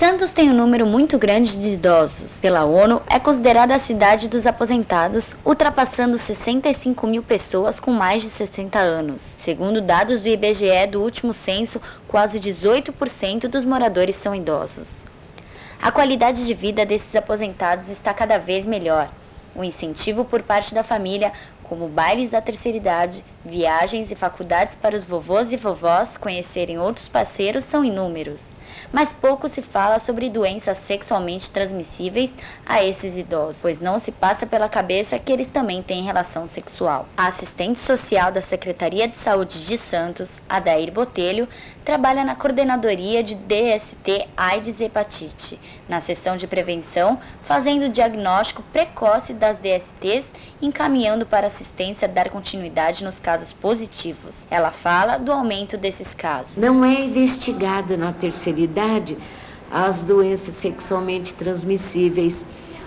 Santos tem um número muito grande de idosos. Pela ONU, é considerada a cidade dos aposentados, ultrapassando 65 mil pessoas com mais de 60 anos. Segundo dados do IBGE do último censo, quase 18% dos moradores são idosos. A qualidade de vida desses aposentados está cada vez melhor. O incentivo por parte da família, como bailes da terceira idade, viagens e faculdades para os vovôs e vovós conhecerem outros parceiros são inúmeros. Mas pouco se fala sobre doenças sexualmente transmissíveis a esses idosos, pois não se passa pela cabeça que eles também têm relação sexual. A assistente social da Secretaria de Saúde de Santos, Adair Botelho, trabalha na coordenadoria de DST, AIDS e Hepatite, na seção de prevenção, fazendo o diagnóstico precoce das DSTs, encaminhando para assistência dar continuidade nos casos positivos. Ela fala do aumento desses casos. Não é investigada na terceira idade as doenças sexualmente transmissíveis,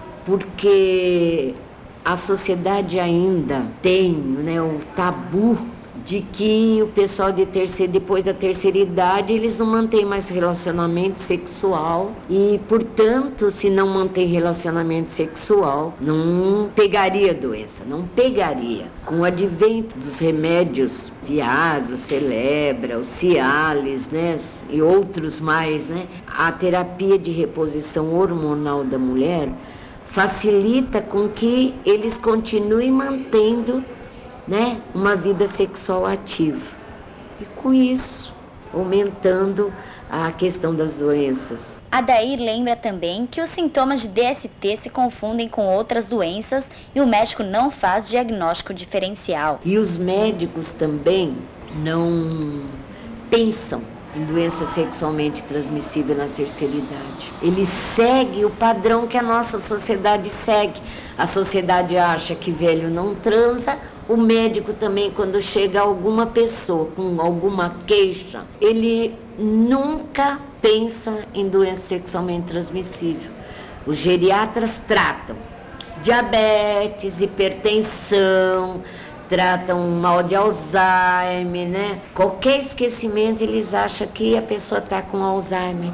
porque a sociedade ainda tem, o tabu de que o pessoal depois da terceira idade, eles não mantêm mais relacionamento sexual e, portanto, se não mantém relacionamento sexual, não pegaria doença, não pegaria. Com o advento dos remédios, Viagra, o Celebra, o Cialis, e outros mais, a terapia de reposição hormonal da mulher facilita com que eles continuem mantendo uma vida sexual ativa. E com isso, aumentando a questão das doenças. Adair lembra também que os sintomas de DST se confundem com outras doenças e o médico não faz diagnóstico diferencial. E os médicos também não pensam em doença sexualmente transmissível na terceira idade. Ele segue o padrão que a nossa sociedade segue. A sociedade acha que velho não transa. O médico também, quando chega alguma pessoa com alguma queixa, ele nunca pensa em doença sexualmente transmissível. Os geriatras tratam diabetes, hipertensão, tratam mal de Alzheimer, Qualquer esquecimento, eles acham que a pessoa está com Alzheimer,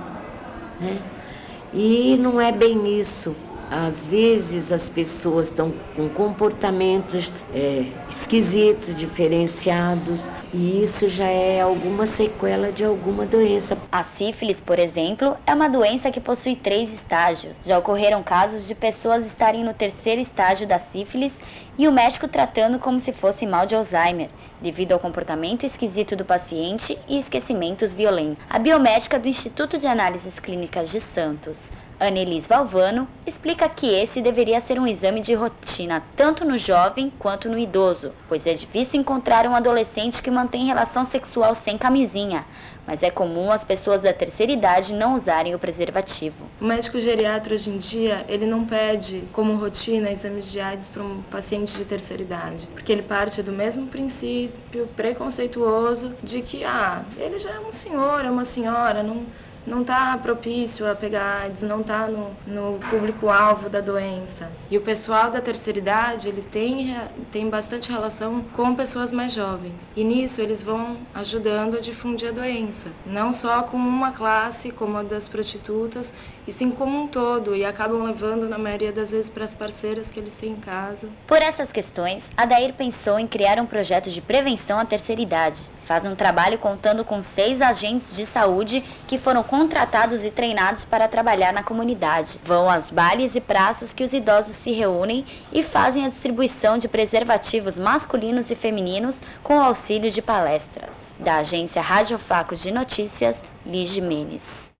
E não é bem isso. Às vezes as pessoas estão com comportamentos esquisitos, diferenciados, e isso já é alguma sequela de alguma doença. A sífilis, por exemplo, é uma doença que possui 3 estágios. Já ocorreram casos de pessoas estarem no 3º estágio da sífilis e o médico tratando como se fosse mal de Alzheimer, devido ao comportamento esquisito do paciente e esquecimentos violentos. A biomédica do Instituto de Análises Clínicas de Santos, Anelis Valvano, explica que esse deveria ser um exame de rotina tanto no jovem quanto no idoso, pois é difícil encontrar um adolescente que mantém relação sexual sem camisinha, mas é comum as pessoas da terceira idade não usarem o preservativo. O médico geriatra hoje em dia, ele não pede como rotina exames de AIDS para um paciente de terceira idade, porque ele parte do mesmo princípio preconceituoso de que ele já é um senhor, é uma senhora, não está propício a pegar AIDS, não está no público-alvo da doença. E o pessoal da terceira idade, ele tem bastante relação com pessoas mais jovens. E nisso eles vão ajudando a difundir a doença. Não só com uma classe, como a das prostitutas, e sim como um todo. E acabam levando, na maioria das vezes, para as parceiras que eles têm em casa. Por essas questões, Adair pensou em criar um projeto de prevenção à terceira idade. Faz um trabalho contando com 6 agentes de saúde que foram contratados e treinados para trabalhar na comunidade. Vão aos bailes e praças que os idosos se reúnem e fazem a distribuição de preservativos masculinos e femininos com o auxílio de palestras. Da agência Rádio Facos de Notícias, Liz Jimenez.